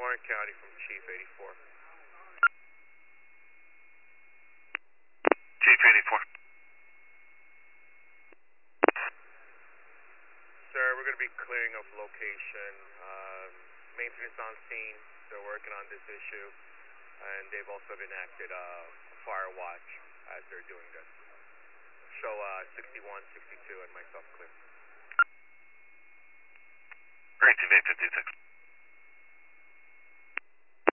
Orange County from Chief 84. Chief 84. Sir, we're going to be clearing up location. Maintenance on scene. They're working on this issue. And they've also enacted a fire watch as they're doing this. Show 61, 62, and myself clear. Reactivate 56.